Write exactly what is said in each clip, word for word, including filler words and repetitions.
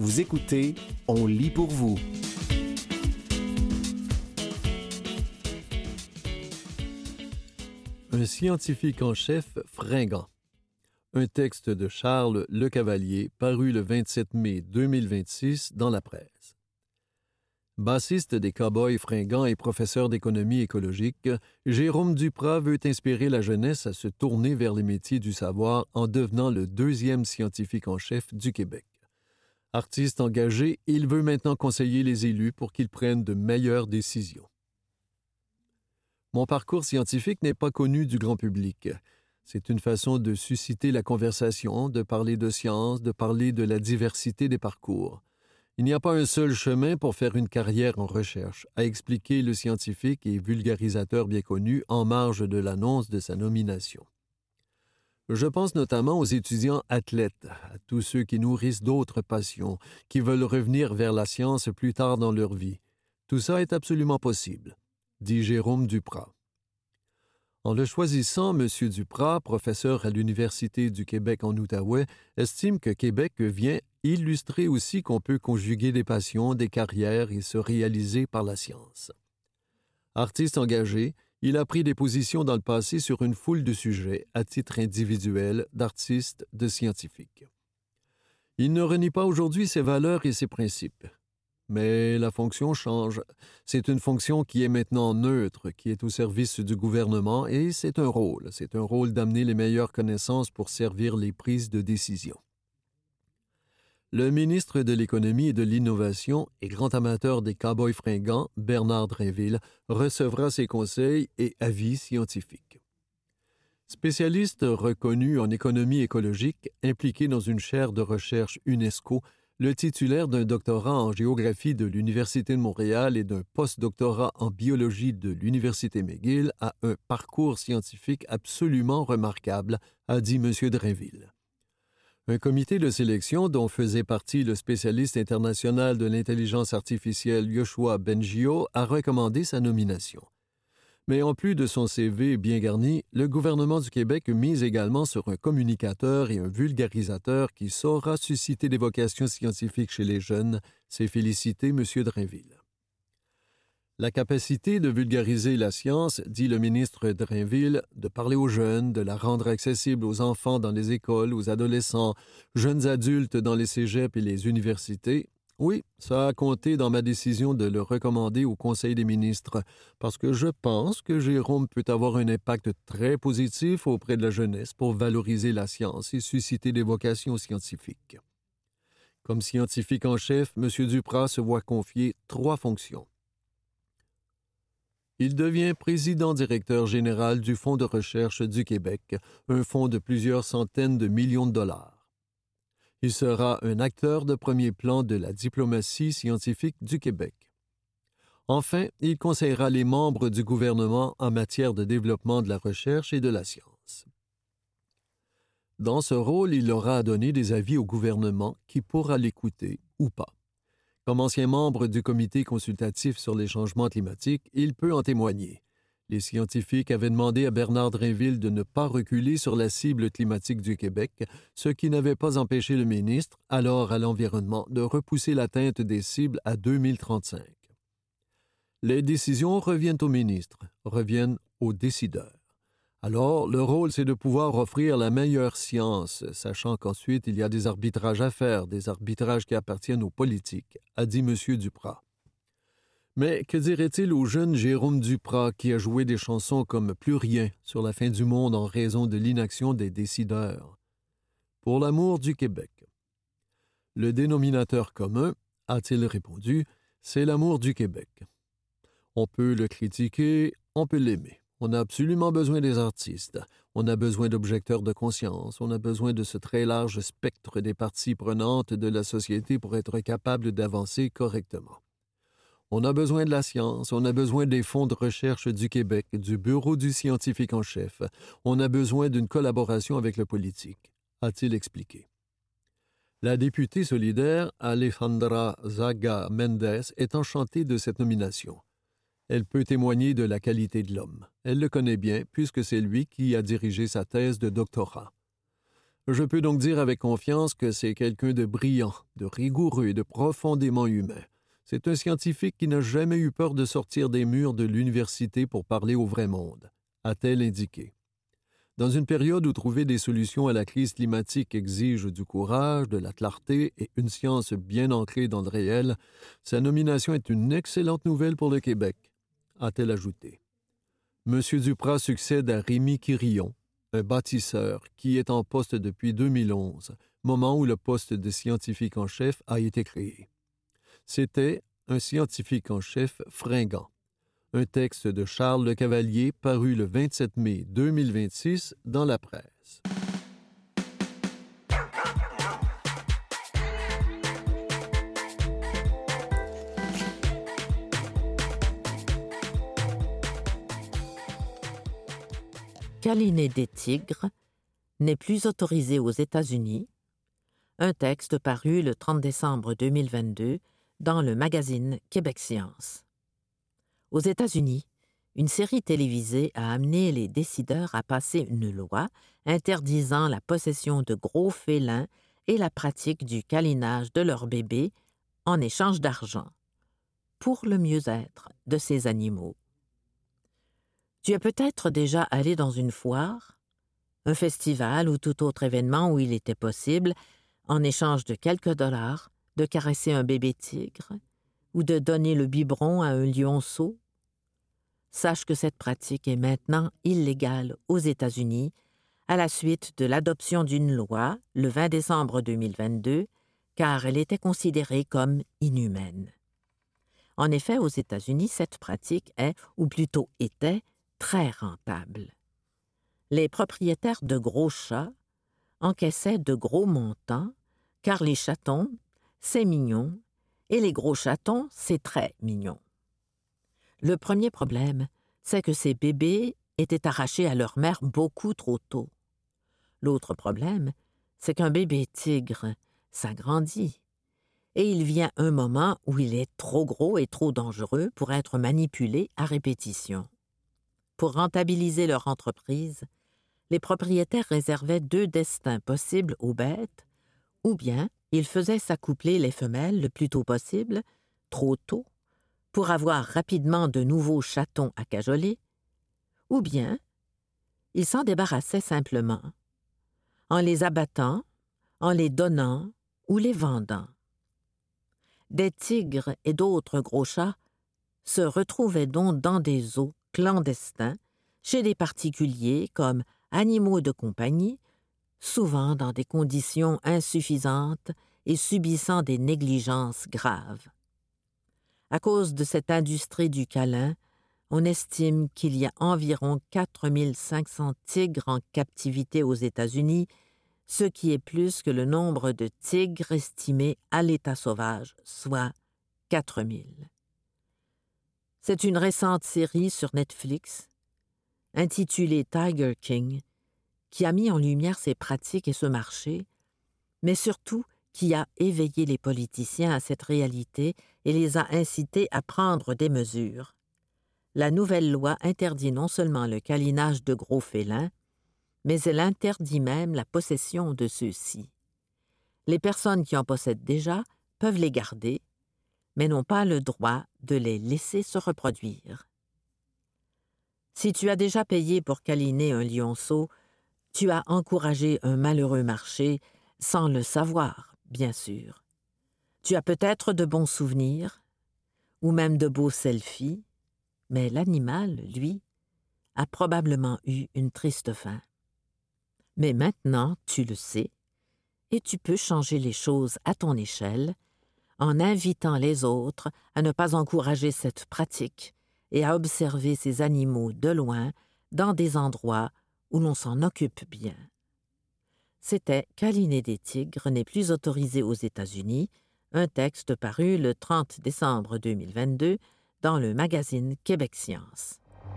Vous écoutez On lit pour vous. Un scientifique en chef fringant. Un texte de Charles Lecavalier paru le vingt-sept mai deux mille vingt-six dans la presse. Bassiste des Cowboys fringants et professeur d'économie écologique, Jérôme Duprat veut inspirer la jeunesse à se tourner vers les métiers du savoir en devenant le deuxième scientifique en chef du Québec. Artiste engagé, il veut maintenant conseiller les élus pour qu'ils prennent de meilleures décisions. Mon parcours scientifique n'est pas connu du grand public. C'est une façon de susciter la conversation, de parler de science, de parler de la diversité des parcours. Il n'y a pas un seul chemin pour faire une carrière en recherche, a expliqué le scientifique et vulgarisateur bien connu en marge de l'annonce de sa nomination. Je pense notamment aux étudiants athlètes, à tous ceux qui nourrissent d'autres passions, qui veulent revenir vers la science plus tard dans leur vie. Tout ça est absolument possible, dit Jérôme Duprat. En le choisissant, M. Duprat, professeur à l'Université du Québec en Outaouais, estime que Québec vient illustrer aussi qu'on peut conjuguer des passions, des carrières et se réaliser par la science. Artiste engagé, il a pris des positions dans le passé sur une foule de sujets, à titre individuel, d'artistes, de scientifiques. Il ne renie pas aujourd'hui ses valeurs et ses principes. Mais la fonction change. C'est une fonction qui est maintenant neutre, qui est au service du gouvernement, et c'est un rôle. C'est un rôle d'amener les meilleures connaissances pour servir les prises de décision. Le ministre de l'Économie et de l'Innovation et grand amateur des Cowboys fringants, Bernard Drinville, recevra ses conseils et avis scientifiques. Spécialiste reconnu en économie écologique, impliqué dans une chaire de recherche UNESCO, le titulaire d'un doctorat en géographie de l'Université de Montréal et d'un post-doctorat en biologie de l'Université McGill a un parcours scientifique absolument remarquable, a dit M. Drinville. Un comité de sélection dont faisait partie le spécialiste international de l'intelligence artificielle Yoshua Bengio a recommandé sa nomination. Mais en plus de son C V bien garni, le gouvernement du Québec mise également sur un communicateur et un vulgarisateur qui saura susciter des vocations scientifiques chez les jeunes, s'est félicité M. Drinville. La capacité de vulgariser la science, dit le ministre Drinville, de parler aux jeunes, de la rendre accessible aux enfants dans les écoles, aux adolescents, jeunes adultes dans les cégeps et les universités, oui, ça a compté dans ma décision de le recommander au Conseil des ministres, parce que je pense que Jérôme peut avoir un impact très positif auprès de la jeunesse pour valoriser la science et susciter des vocations scientifiques. Comme scientifique en chef, M. Duprat se voit confier trois fonctions. Il devient président-directeur général du Fonds de recherche du Québec, un fonds de plusieurs centaines de millions de dollars. Il sera un acteur de premier plan de la diplomatie scientifique du Québec. Enfin, il conseillera les membres du gouvernement en matière de développement de la recherche et de la science. Dans ce rôle, il aura à donner des avis au gouvernement qui pourra l'écouter ou pas. Comme ancien membre du comité consultatif sur les changements climatiques, il peut en témoigner. Les scientifiques avaient demandé à Bernard Drinville de ne pas reculer sur la cible climatique du Québec, ce qui n'avait pas empêché le ministre, alors à l'Environnement, de repousser l'atteinte des cibles à deux mille trente-cinq. Les décisions reviennent au ministre, reviennent aux décideurs. Alors, le rôle, c'est de pouvoir offrir la meilleure science, sachant qu'ensuite, il y a des arbitrages à faire, des arbitrages qui appartiennent aux politiques, a dit M. Duprat. Mais que dirait-il au jeune Jérôme Duprat qui a joué des chansons comme « Plus rien » sur la fin du monde en raison de l'inaction des décideurs? Pour l'amour du Québec. Le dénominateur commun, a-t-il répondu, c'est l'amour du Québec. On peut le critiquer, on peut l'aimer. On a absolument besoin des artistes. On a besoin d'objecteurs de conscience. On a besoin de ce très large spectre des parties prenantes de la société pour être capable d'avancer correctement. On a besoin de la science. On a besoin des fonds de recherche du Québec, du bureau du scientifique en chef. On a besoin d'une collaboration avec le politique, a-t-il expliqué. La députée solidaire Alejandra Zaga Mendes est enchantée de cette nomination. Elle peut témoigner de la qualité de l'homme. Elle le connaît bien puisque c'est lui qui a dirigé sa thèse de doctorat. Je peux donc dire avec confiance que c'est quelqu'un de brillant, de rigoureux et de profondément humain. C'est un scientifique qui n'a jamais eu peur de sortir des murs de l'université pour parler au vrai monde, a-t-elle indiqué. Dans une période où trouver des solutions à la crise climatique exige du courage, de la clarté et une science bien ancrée dans le réel, sa nomination est une excellente nouvelle pour le Québec, a-t-elle ajouté. M. Duprat succède à Rémi Quirillon, un bâtisseur qui est en poste depuis deux mille onze, moment où le poste de scientifique en chef a été créé. C'était un scientifique en chef fringant. Un texte de Charles Le Cavalier paru le vingt-sept mai deux mille vingt-six dans la presse. Câliner des tigres n'est plus autorisé aux États-Unis. Un texte paru le trente décembre deux mille vingt-deux dans le magazine Québec Science. Aux États-Unis, une série télévisée a amené les décideurs à passer une loi interdisant la possession de gros félins et la pratique du câlinage de leurs bébés en échange d'argent, pour le mieux-être de ces animaux. Tu es peut-être déjà allé dans une foire, un festival ou tout autre événement où il était possible, en échange de quelques dollars, de caresser un bébé tigre ou de donner le biberon à un lionceau. Sache que cette pratique est maintenant illégale aux États-Unis à la suite de l'adoption d'une loi le vingt décembre deux mille vingt-deux, car elle était considérée comme inhumaine. En effet, aux États-Unis, cette pratique est, ou plutôt était, très rentable. Les propriétaires de gros chats encaissaient de gros montants, car les chatons, c'est mignon, et les gros chatons, c'est très mignon. Le premier problème, c'est que ces bébés étaient arrachés à leur mère beaucoup trop tôt. L'autre problème, c'est qu'un bébé tigre, ça grandit, et il vient un moment où il est trop gros et trop dangereux pour être manipulé à répétition. Pour rentabiliser leur entreprise, les propriétaires réservaient deux destins possibles aux bêtes, ou bien ils faisaient s'accoupler les femelles le plus tôt possible, trop tôt, pour avoir rapidement de nouveaux chatons à cajoler, ou bien ils s'en débarrassaient simplement, en les abattant, en les donnant ou les vendant. Des tigres et d'autres gros chats se retrouvaient donc dans des zoos clandestins, chez des particuliers comme animaux de compagnie, souvent dans des conditions insuffisantes et subissant des négligences graves. À cause de cette industrie du câlin, on estime qu'il y a environ quatre mille cinq cents tigres en captivité aux États-Unis, ce qui est plus que le nombre de tigres estimés à l'état sauvage, soit quatre mille. C'est une récente série sur Netflix, intitulée Tiger King, qui a mis en lumière ces pratiques et ce marché, mais surtout qui a éveillé les politiciens à cette réalité et les a incités à prendre des mesures. La nouvelle loi interdit non seulement le câlinage de gros félins, mais elle interdit même la possession de ceux-ci. Les personnes qui en possèdent déjà peuvent les garder, mais n'ont pas le droit de les laisser se reproduire. Si tu as déjà payé pour câliner un lionceau, tu as encouragé un malheureux marché sans le savoir, bien sûr. Tu as peut-être de bons souvenirs, ou même de beaux selfies, mais l'animal, lui, a probablement eu une triste fin. Mais maintenant, tu le sais, et tu peux changer les choses à ton échelle en invitant les autres à ne pas encourager cette pratique et à observer ces animaux de loin dans des endroits où l'on s'en occupe bien. C'était « Câliner des tigres n'est plus autorisé aux États-Unis », un texte paru le trente décembre deux mille vingt-deux dans le magazine Québec Science.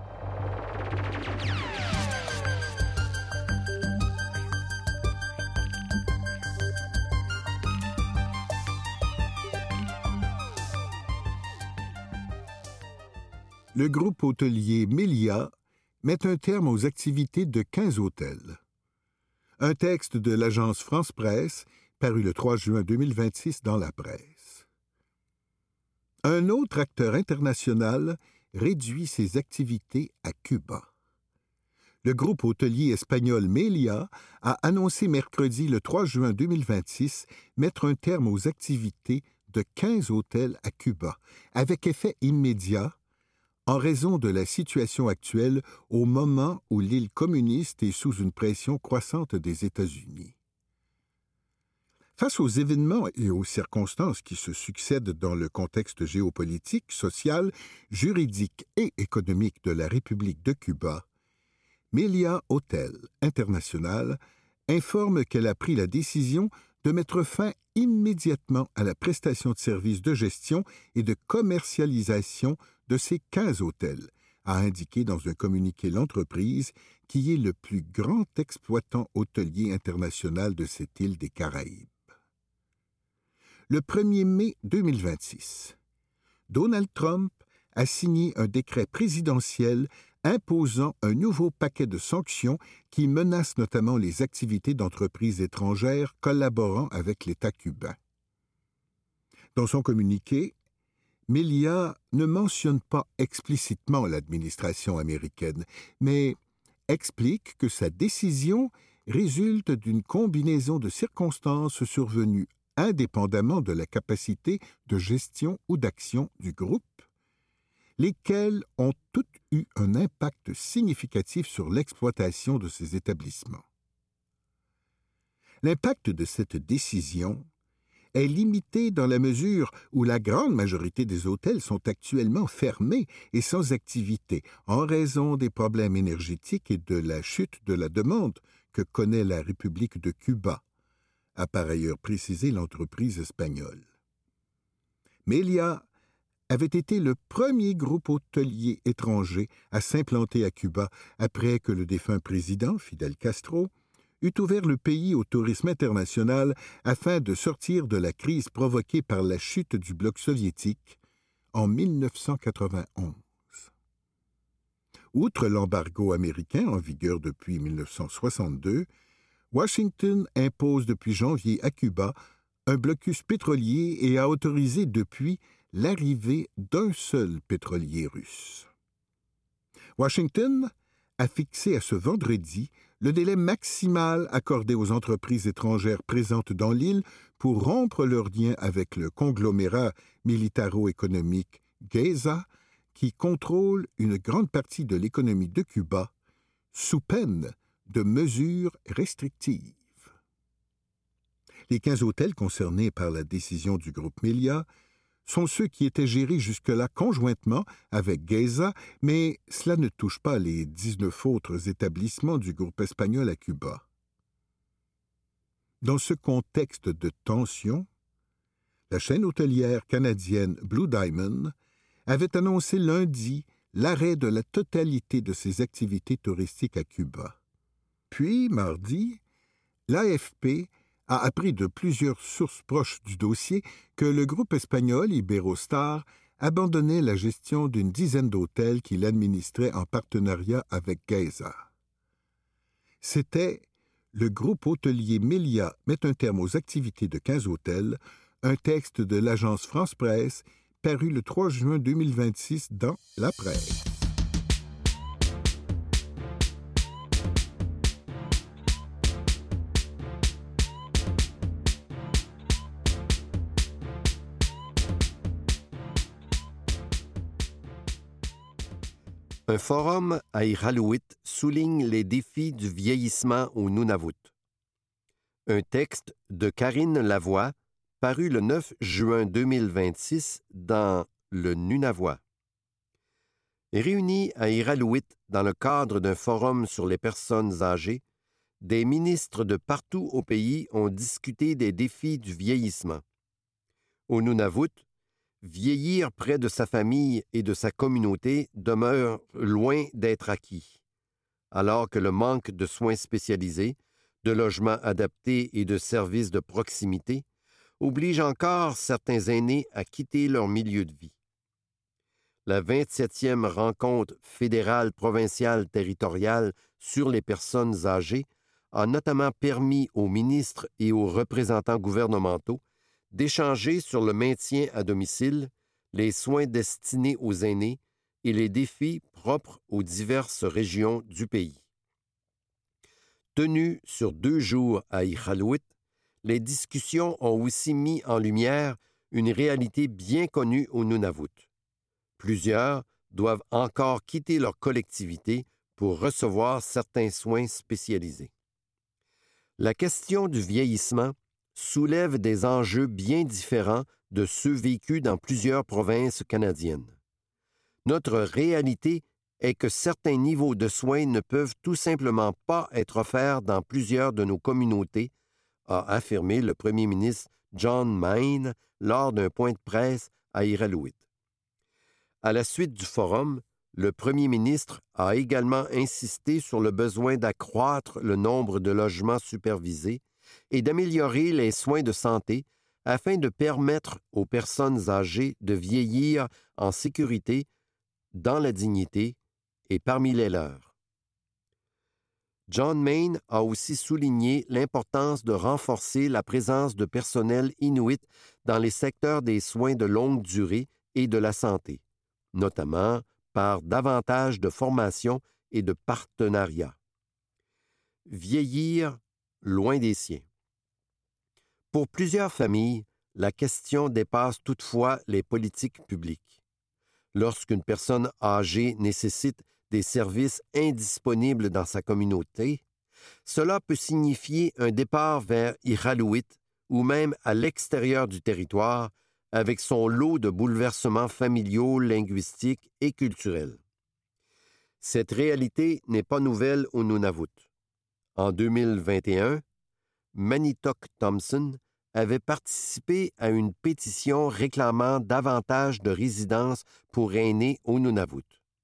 Le groupe hôtelier Melia met un terme aux activités de quinze hôtels. Un texte de l'agence France-Presse, paru le trois juin deux mille vingt-six dans la presse. Un autre acteur international réduit ses activités à Cuba. Le groupe hôtelier espagnol Meliá a annoncé mercredi le trois juin deux mille vingt-six mettre un terme aux activités de quinze hôtels à Cuba, avec effet immédiat, en raison de la situation actuelle au moment où l'île communiste est sous une pression croissante des États-Unis. Face aux événements et aux circonstances qui se succèdent dans le contexte géopolitique, social, juridique et économique de la République de Cuba, Meliá Hotels International informe qu'elle a pris la décision de mettre fin immédiatement à la prestation de services de gestion et de commercialisation de ces quinze hôtels, a indiqué dans un communiqué l'entreprise qui est le plus grand exploitant hôtelier international de cette île des Caraïbes. Le premier mai deux mille vingt-six, Donald Trump a signé un décret présidentiel imposant un nouveau paquet de sanctions qui menacent notamment les activités d'entreprises étrangères collaborant avec l'État cubain. Dans son communiqué, Meliá ne mentionne pas explicitement l'administration américaine, mais explique que sa décision résulte d'une combinaison de circonstances survenues indépendamment de la capacité de gestion ou d'action du groupe, lesquelles ont toutes eu un impact significatif sur l'exploitation de ces établissements. L'impact de cette décision est limité dans la mesure où la grande majorité des hôtels sont actuellement fermés et sans activité en raison des problèmes énergétiques et de la chute de la demande que connaît la République de Cuba, a par ailleurs précisé l'entreprise espagnole. Meliá avait été le premier groupe hôtelier étranger à s'implanter à Cuba après que le défunt président, Fidel Castro, eut ouvert le pays au tourisme international afin de sortir de la crise provoquée par la chute du bloc soviétique en mille neuf cent quatre-vingt-onze. Outre l'embargo américain en vigueur depuis mille neuf cent soixante-deux, Washington impose depuis janvier à Cuba un blocus pétrolier et a autorisé depuis l'arrivée d'un seul pétrolier russe. Washington a fixé à ce vendredi le délai maximal accordé aux entreprises étrangères présentes dans l'île pour rompre leurs liens avec le conglomérat militaro-économique GEZA, qui contrôle une grande partie de l'économie de Cuba, sous peine de mesures restrictives. Les quinze hôtels concernés par la décision du groupe Meliá sont ceux qui étaient gérés jusque-là conjointement avec GEZA, mais cela ne touche pas les dix-neuf autres établissements du groupe espagnol à Cuba. Dans ce contexte de tension, la chaîne hôtelière canadienne Blue Diamond avait annoncé lundi l'arrêt de la totalité de ses activités touristiques à Cuba. Puis, mardi, l'A F P a appris de plusieurs sources proches du dossier que le groupe espagnol Iberostar abandonnait la gestion d'une dizaine d'hôtels qu'il administrait en partenariat avec GEZA. C'était « Le groupe hôtelier Meliá met un terme aux activités de quinze hôtels », un texte de l'agence France-Presse paru le trois juin deux mille vingt-six dans La Presse. Un forum à Iqaluit souligne les défis du vieillissement au Nunavut. Un texte de Karine Lavoie, paru le neuf juin deux mille vingt-six dans Le Nunavut. Réunis à Iqaluit dans le cadre d'un forum sur les personnes âgées, des ministres de partout au pays ont discuté des défis du vieillissement. Au Nunavut, vieillir près de sa famille et de sa communauté demeure loin d'être acquis, alors que le manque de soins spécialisés, de logements adaptés et de services de proximité oblige encore certains aînés à quitter leur milieu de vie. La vingt-septième rencontre fédérale provinciale territoriale sur les personnes âgées a notamment permis aux ministres et aux représentants gouvernementaux d'échanger sur le maintien à domicile, les soins destinés aux aînés et les défis propres aux diverses régions du pays. Tenues sur deux jours à Iqaluit, les discussions ont aussi mis en lumière une réalité bien connue au Nunavut. Plusieurs doivent encore quitter leur collectivité pour recevoir certains soins spécialisés. La question du vieillissement soulève des enjeux bien différents de ceux vécus dans plusieurs provinces canadiennes. Notre réalité est que certains niveaux de soins ne peuvent tout simplement pas être offerts dans plusieurs de nos communautés, a affirmé le premier ministre John Mayne lors d'un point de presse à Iqaluit. À la suite du forum, le premier ministre a également insisté sur le besoin d'accroître le nombre de logements supervisés et d'améliorer les soins de santé afin de permettre aux personnes âgées de vieillir en sécurité, dans la dignité et parmi les leurs. John Mayne a aussi souligné l'importance de renforcer la présence de personnel inuit dans les secteurs des soins de longue durée et de la santé, notamment par davantage de formation et de partenariats. Vieillir loin des siens. Pour plusieurs familles, la question dépasse toutefois les politiques publiques. Lorsqu'une personne âgée nécessite des services indisponibles dans sa communauté, cela peut signifier un départ vers Iqaluit ou même à l'extérieur du territoire avec son lot de bouleversements familiaux, linguistiques et culturels. Cette réalité n'est pas nouvelle au Nunavut. En deux mille vingt et un, Manitok Thompson avait participé à une pétition réclamant davantage de résidences pour aînés au Nunavut.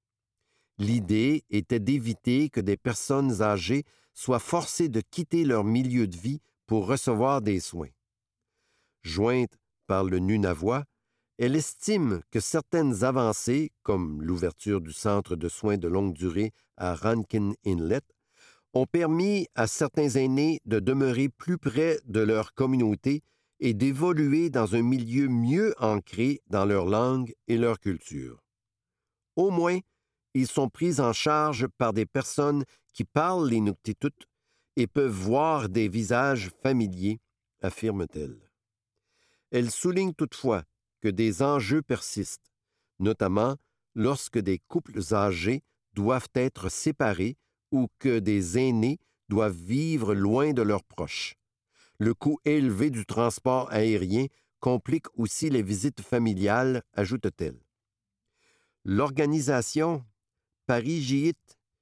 L'idée était d'éviter que des personnes âgées soient forcées de quitter leur milieu de vie pour recevoir des soins. Jointe par le Nunavut, elle estime que certaines avancées, comme l'ouverture du centre de soins de longue durée à Rankin Inlet, ont permis à certains aînés de demeurer plus près de leur communauté et d'évoluer dans un milieu mieux ancré dans leur langue et leur culture. Au moins, ils sont pris en charge par des personnes qui parlent l'inuktitut et peuvent voir des visages familiers, affirme-t-elle. Elle souligne toutefois que des enjeux persistent, notamment lorsque des couples âgés doivent être séparés ou que des aînés doivent vivre loin de leurs proches. Le coût élevé du transport aérien complique aussi les visites familiales, ajoute-t-elle. L'organisation Parigiit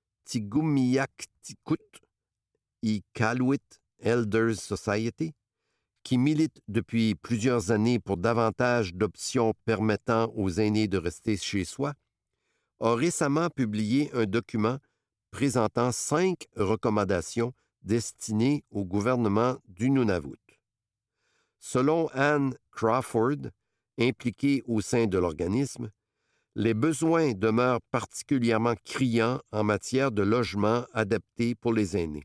Tigumiaktikut Iqaluit Elders Society, qui milite depuis plusieurs années pour davantage d'options permettant aux aînés de rester chez soi, a récemment publié un document présentant cinq recommandations destinées au gouvernement du Nunavut. Selon Anne Crawford, impliquée au sein de l'organisme, les besoins demeurent particulièrement criants en matière de logement adapté pour les aînés.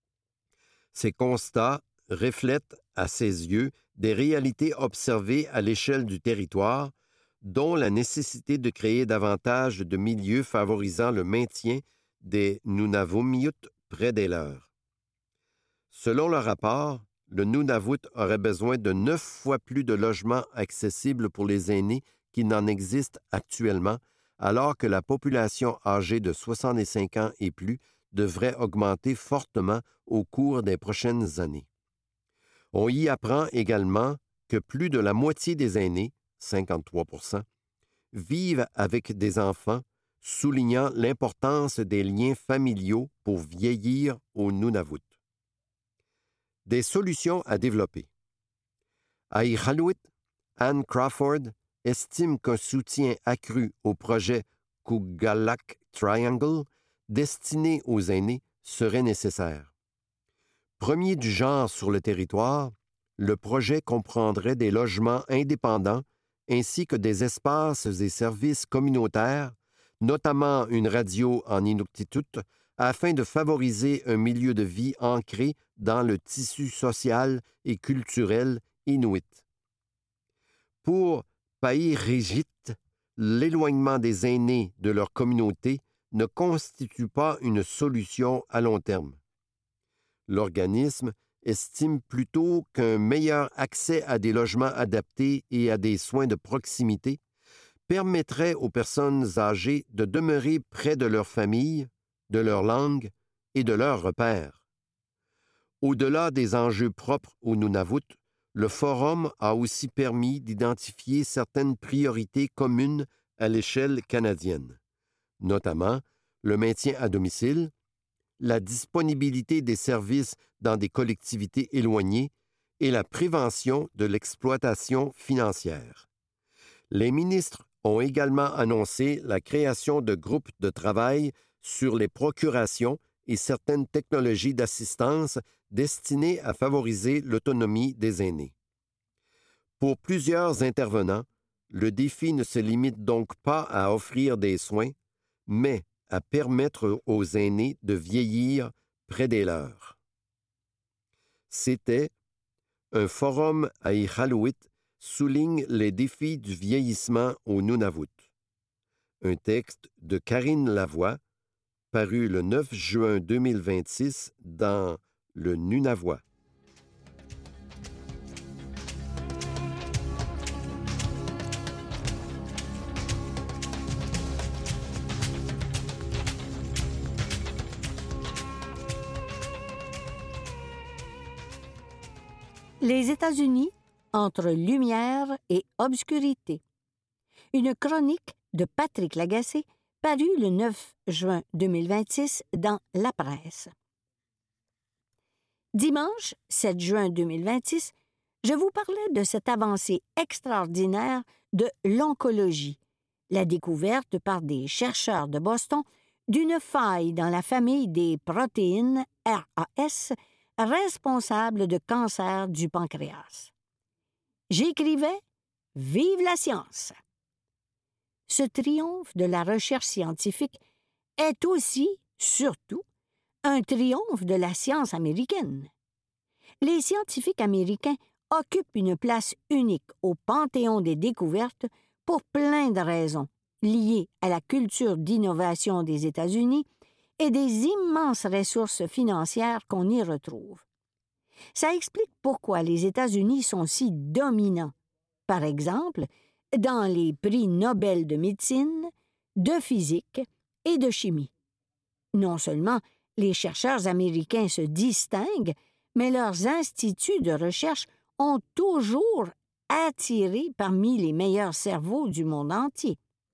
Ces constats reflètent, à ses yeux, des réalités observées à l'échelle du territoire, dont la nécessité de créer davantage de milieux favorisant le maintien des Nunavummiut près des leurs. Selon le rapport, le Nunavut aurait besoin de neuf fois plus de logements accessibles pour les aînés qu'il n'en existe actuellement, alors que la population âgée de soixante-cinq ans et plus devrait augmenter fortement au cours des prochaines années. On y apprend également que plus de la moitié des aînés, cinquante-trois pour cent, vivent avec des enfants, soulignant l'importance des liens familiaux pour vieillir au Nunavut. Des solutions à développer. À Iqaluit, Anne Crawford estime qu'un soutien accru au projet Kugalak Triangle destiné aux aînés serait nécessaire. Premier du genre sur le territoire, le projet comprendrait des logements indépendants ainsi que des espaces et services communautaires, notamment une radio en inuktitut afin de favoriser un milieu de vie ancré dans le tissu social et culturel inuit. Pour Pairigit, l'éloignement des aînés de leur communauté ne constitue pas une solution à long terme. L'organisme estime plutôt qu'un meilleur accès à des logements adaptés et à des soins de proximité permettrait aux personnes âgées de demeurer près de leur famille, de leur langue et de leurs repères. Au-delà des enjeux propres au Nunavut, le Forum a aussi permis d'identifier certaines priorités communes à l'échelle canadienne, notamment le maintien à domicile, la disponibilité des services dans des collectivités éloignées et la prévention de l'exploitation financière. Les ministres ont également annoncé la création de groupes de travail sur les procurations et certaines technologies d'assistance destinées à favoriser l'autonomie des aînés. Pour plusieurs intervenants, le défi ne se limite donc pas à offrir des soins, mais à permettre aux aînés de vieillir près des leurs. C'était un forum à Iqaluit souligne les défis du vieillissement au Nunavut. Un texte de Karine Lavoie, paru le neuf juin deux mille vingt-six dans Le Nunavut. Les États-Unis entre lumière et obscurité. Une chronique de Patrick Lagacé parue le neuf juin deux mille vingt-six dans La Presse. Dimanche sept juin deux mille vingt-six, je vous parlais de cette avancée extraordinaire de l'oncologie, la découverte par des chercheurs de Boston d'une faille dans la famille des protéines R A S responsable de cancer du pancréas. J'écrivais « Vive la science !» Ce triomphe de la recherche scientifique est aussi, surtout, un triomphe de la science américaine. Les scientifiques américains occupent une place unique au panthéon des découvertes pour plein de raisons liées à la culture d'innovation des États-Unis et des immenses ressources financières qu'on y retrouve. Ça explique pourquoi les États-Unis sont si dominants, par exemple, dans les prix Nobel de médecine, de physique et de chimie. Non seulement les chercheurs américains se distinguent, mais leurs instituts de recherche ont toujours attiré parmi les meilleurs cerveaux du monde entier.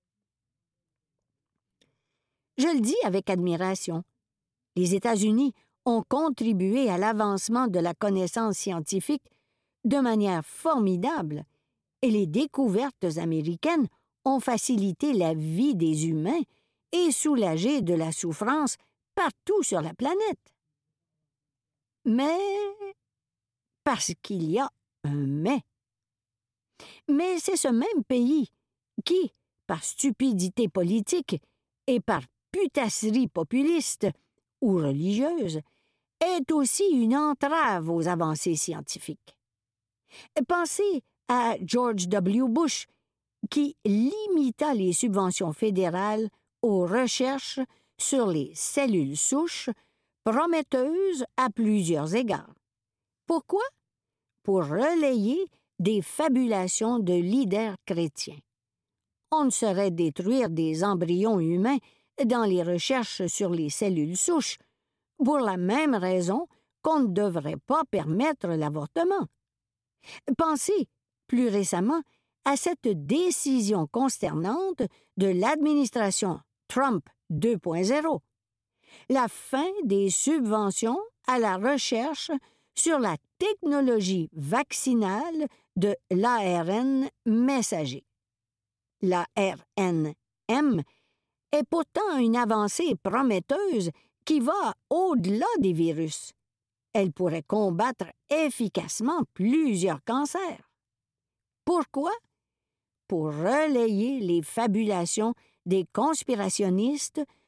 Je le dis avec admiration. Les États-Unis ont contribué à l'avancement de la connaissance scientifique de manière formidable et les découvertes américaines ont facilité la vie des humains et soulagé de la souffrance partout sur la planète. Mais, parce qu'il y a un mais. Mais c'est ce même pays qui, par stupidité politique et par putasserie populiste ou religieuse, est aussi une entrave aux avancées scientifiques. Pensez à George W. Bush, qui limita les subventions fédérales aux recherches sur les cellules souches prometteuses à plusieurs égards. Pourquoi? Pour relayer des fabulations de leaders chrétiens. On ne saurait détruire des embryons humains dans les recherches sur les cellules souches, pour la même raison qu'on ne devrait pas permettre l'avortement. Pensez, plus récemment, à cette décision consternante de l'administration Trump deux point zéro, la fin des subventions à la recherche sur la technologie vaccinale de l'A R N messager. L'A R N M est pourtant une avancée prometteuse qui va au-delà des virus. Elle pourrait combattre efficacement plusieurs cancers. Pourquoi? Pour relayer les fabulations des conspirationnistes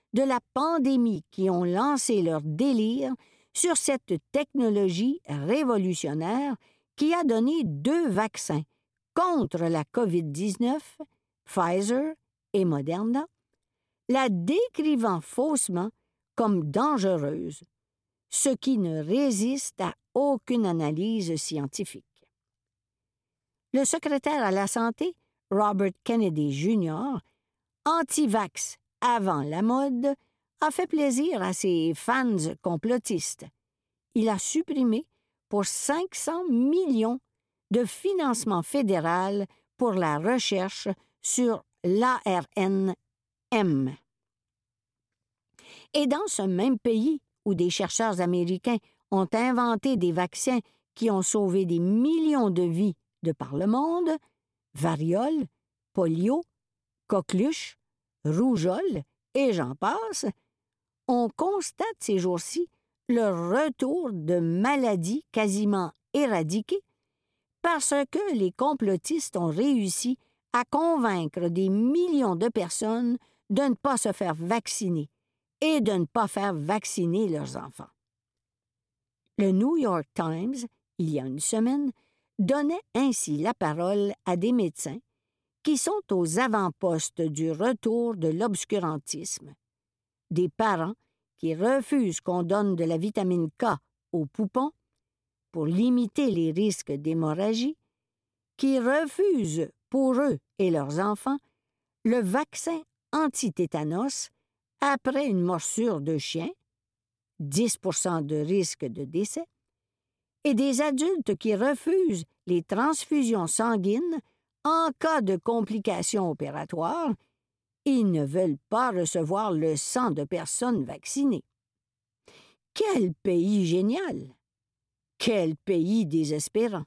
de la pandémie qui ont lancé leur délire sur cette technologie révolutionnaire qui a donné deux vaccins contre la covid dix-neuf, Pfizer et Moderna, la décrivant faussement comme dangereuse, ce qui ne résiste à aucune analyse scientifique. Le secrétaire à la Santé, Robert Kennedy Junior, anti-vax avant la mode, a fait plaisir à ses fans complotistes. Il a supprimé pour cinq cents millions de financement fédéral pour la recherche sur l'A R N M. Et dans ce même pays où des chercheurs américains ont inventé des vaccins qui ont sauvé des millions de vies de par le monde, variole, polio, coqueluche, rougeole et j'en passe, on constate ces jours-ci le retour de maladies quasiment éradiquées parce que les complotistes ont réussi à convaincre des millions de personnes de ne pas se faire vacciner et de ne pas faire vacciner leurs enfants. Le New York Times, il y a une semaine, donnait ainsi la parole à des médecins qui sont aux avant-postes du retour de l'obscurantisme, des parents qui refusent qu'on donne de la vitamine K aux poupons pour limiter les risques d'hémorragie, qui refusent pour eux et leurs enfants le vaccin anti-tétanos après une morsure de chien, dix pour cent de risque de décès, et des adultes qui refusent les transfusions sanguines en cas de complications opératoires. Ils ne veulent pas recevoir le sang de personnes vaccinées. Quel pays génial! Quel pays désespérant!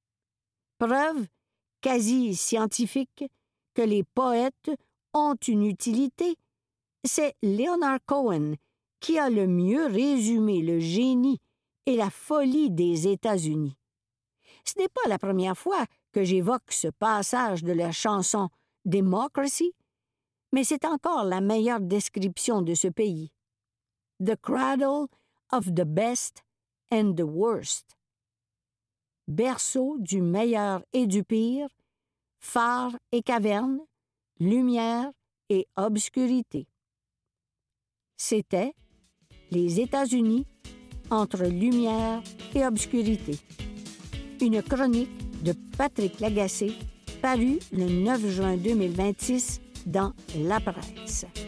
Preuve quasi scientifique que les poètes ont une utilité, c'est Leonard Cohen qui a le mieux résumé le génie et la folie des États-Unis. Ce n'est pas la première fois que j'évoque ce passage de la chanson « Democracy », mais c'est encore la meilleure description de ce pays. « The cradle of the best and the worst ». Berceau du meilleur et du pire, phare et caverne, lumière et obscurité. C'était les États-Unis entre lumière et obscurité. Une chronique de Patrick Lagacé, parue le neuf juin deux mille vingt-six dans La Presse.